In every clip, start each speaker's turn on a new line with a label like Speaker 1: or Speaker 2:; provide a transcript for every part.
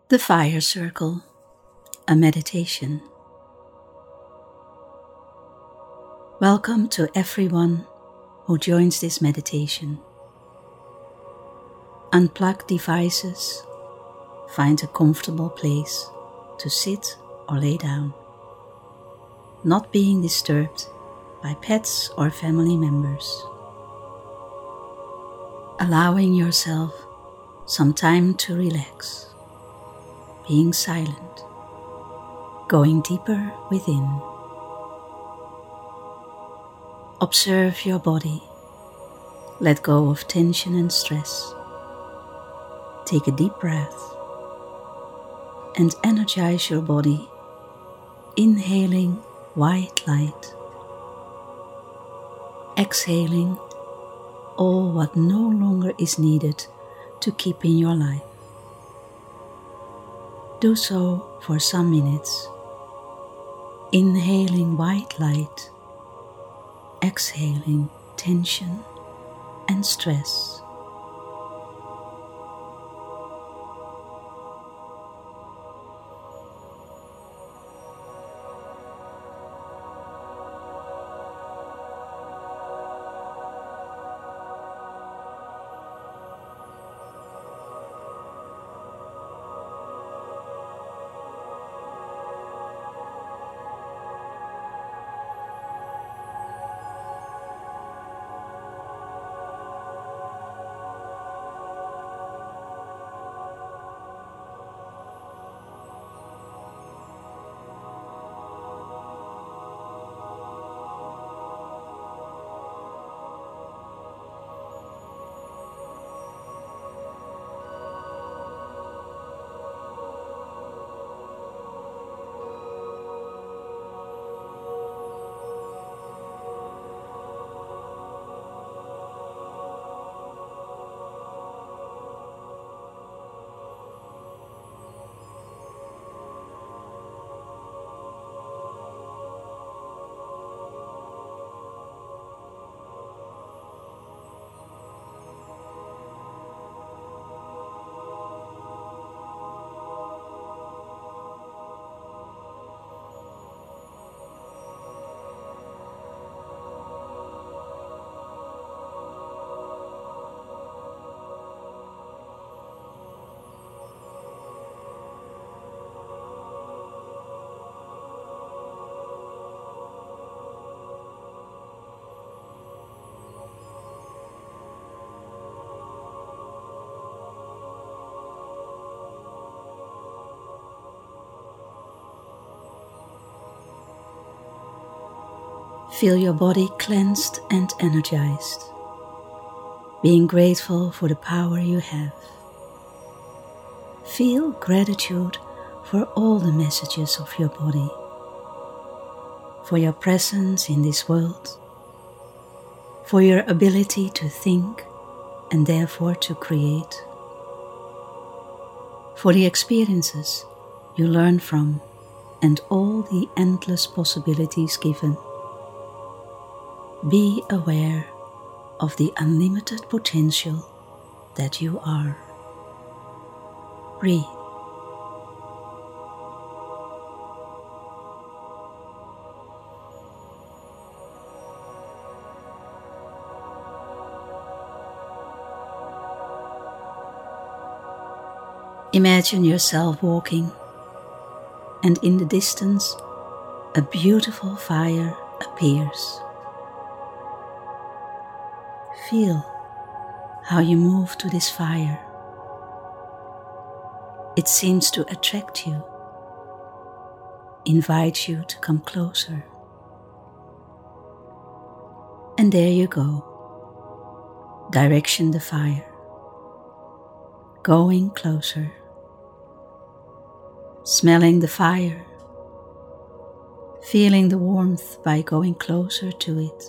Speaker 1: The Fire Circle, a meditation. Welcome to everyone who joins this meditation. Unplug devices, find a comfortable place to sit or lay down, not being disturbed by pets or family members. Allowing yourself some time to relax. Being silent, going deeper within. Observe your body. Let go of tension and stress. Take a deep breath and energize your body, inhaling white light, exhaling all what no longer is needed to keep in your life. Do so for some minutes, inhaling white light, exhaling tension and stress. Feel your body cleansed and energized, being grateful for the power you have. Feel gratitude for all the messages of your body, for your presence in this world, for your ability to think and therefore to create, for the experiences you learn from and all the endless possibilities given. Be aware of the unlimited potential that you are. Breathe. Imagine yourself walking, and in the distance, a beautiful fire appears. Feel how you move to this fire. It seems to attract you, invite you to come closer. And there you go, direction the fire, going closer, smelling the fire, feeling the warmth by going closer to it.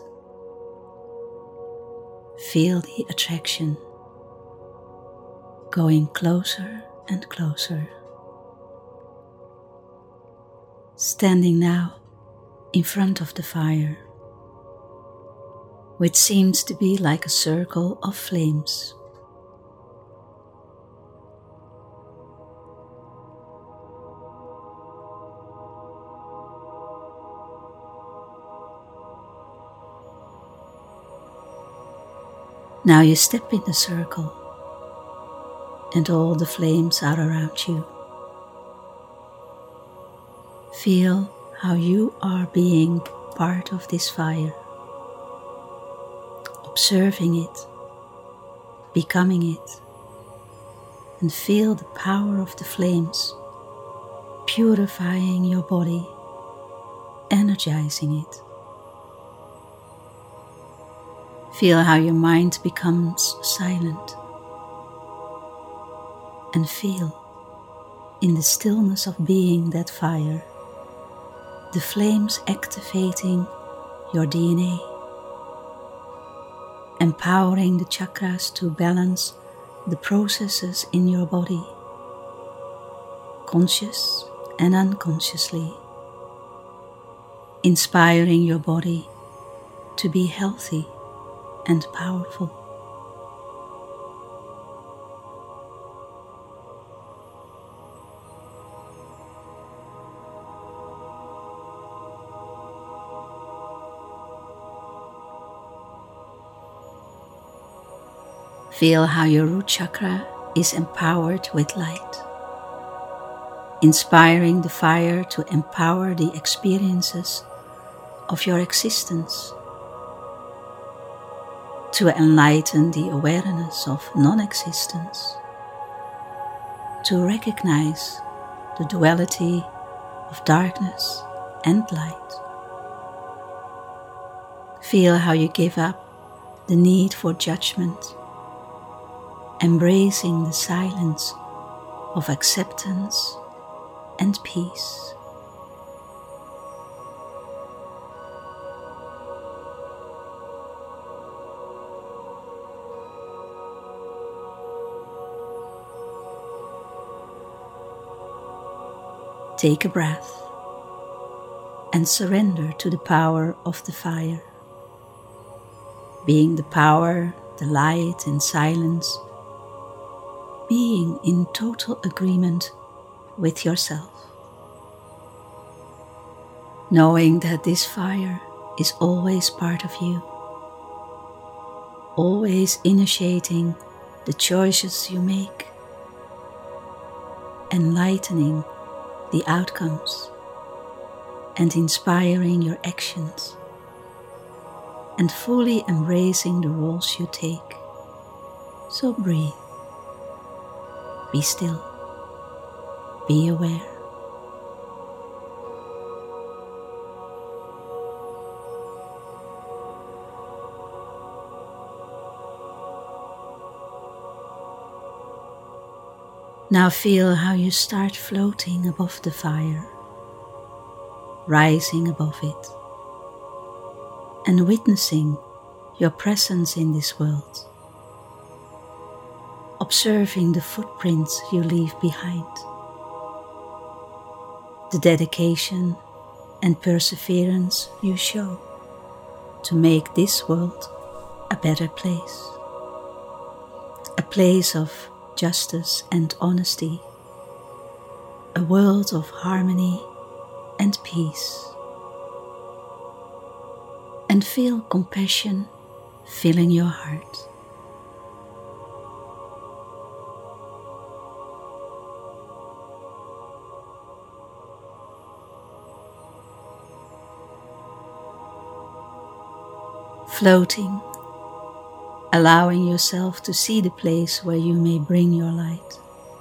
Speaker 1: Feel the attraction, going closer and closer. Standing now in front of the fire, which seems to be like a circle of flames. Now you step in the circle and all the flames are around you. Feel how you are being part of this fire, observing it, becoming it, and feel the power of the flames purifying your body, energizing it. Feel how your mind becomes silent, and feel in the stillness of being that fire, the flames activating your DNA, empowering the chakras to balance the processes in your body, conscious and unconsciously, inspiring your body to be healthy and powerful. Feel how your root chakra is empowered with light, inspiring the fire to empower the experiences of your existence, to enlighten the awareness of non-existence, to recognize the duality of darkness and light. Feel how you give up the need for judgment, embracing the silence of acceptance and peace. Take a breath and surrender to the power of the fire, being the power, the light and silence, being in total agreement with yourself, knowing that this fire is always part of you, always initiating the choices you make, enlightening the outcomes and inspiring your actions, and fully embracing the roles you take. So breathe, be still, be aware. Now feel how you start floating above the fire, rising above it, and witnessing your presence in this world, observing the footprints you leave behind, the dedication and perseverance you show to make this world a better place, a place of justice and honesty, a world of harmony and peace. And feel compassion filling your heart. Floating, allowing yourself to see the place where you may bring your light,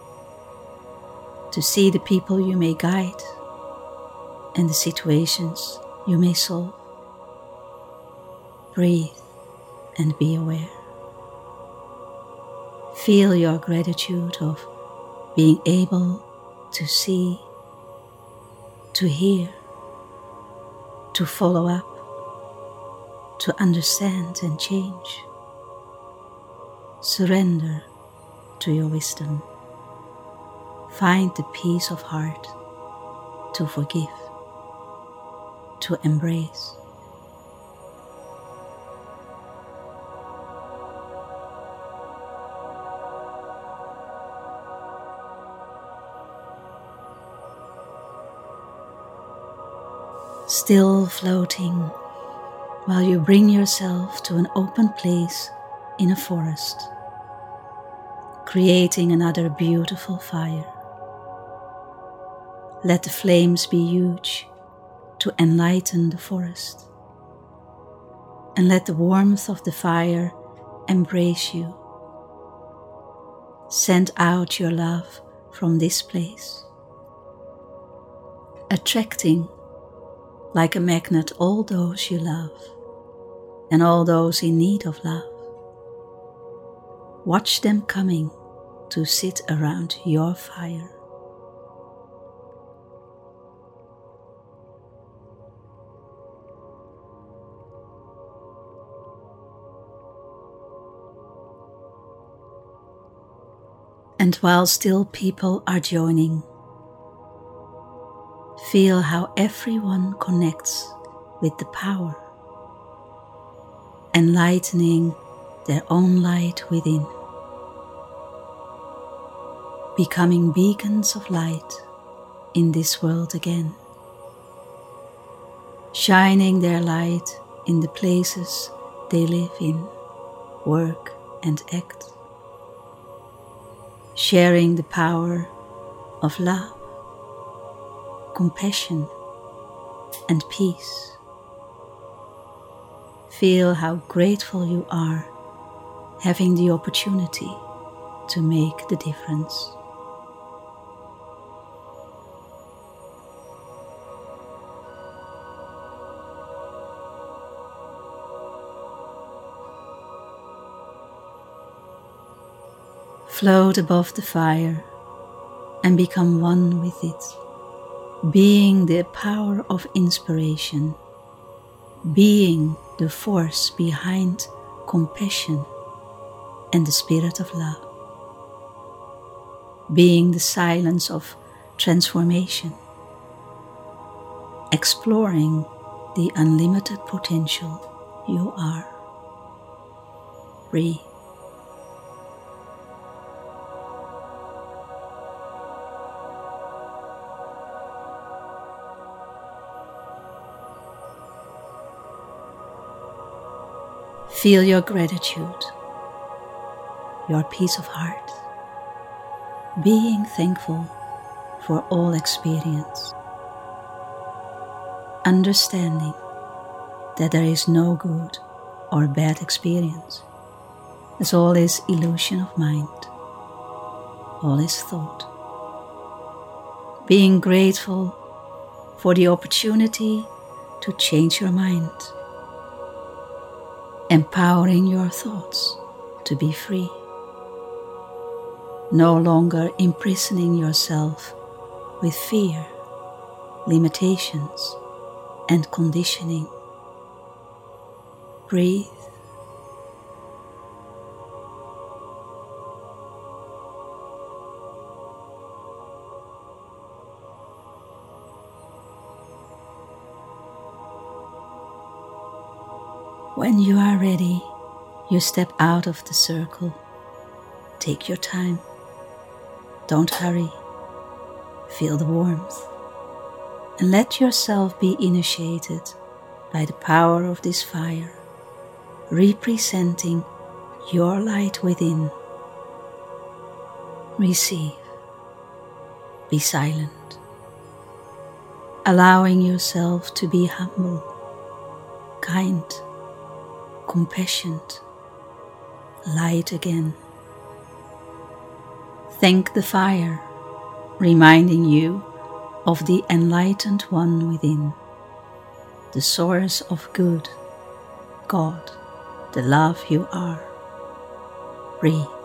Speaker 1: to see the people you may guide and the situations you may solve. Breathe and be aware. Feel your gratitude of being able to see, to hear, to follow up, to understand and change. Surrender to your wisdom. Find the peace of heart to forgive, to embrace. Still floating while you bring yourself to an open place in a forest, creating another beautiful fire. Let the flames be huge to enlighten the forest, and let the warmth of the fire embrace you. Send out your love from this place, attracting like a magnet all those you love and all those in need of love. Watch them coming to sit around your fire. And while still people are joining, feel how everyone connects with the power, enlightening their own light within, becoming beacons of light in this world again, shining their light in the places they live in, work and act, sharing the power of love, compassion, and peace. Feel how grateful you are having the opportunity to make the difference. Float above the fire and become one with it, being the power of inspiration, being the force behind compassion and the spirit of love, being the silence of transformation, exploring the unlimited potential you are. Breathe. Feel your gratitude, your peace of heart, being thankful for all experience, understanding that there is no good or bad experience, as all is illusion of mind, all is thought. Being grateful for the opportunity to change your mind, empowering your thoughts to be free, no longer imprisoning yourself with fear, limitations, and conditioning. Breathe. When you are ready, you step out of the circle. Take your time. Don't hurry. Feel the warmth. And let yourself be initiated by the power of this fire, representing your light within. Receive. Be silent. Allowing yourself to be humble, kind, compassionate, light again. Thank the fire, reminding you of the enlightened one within, the source of good, God, the love you are. Breathe.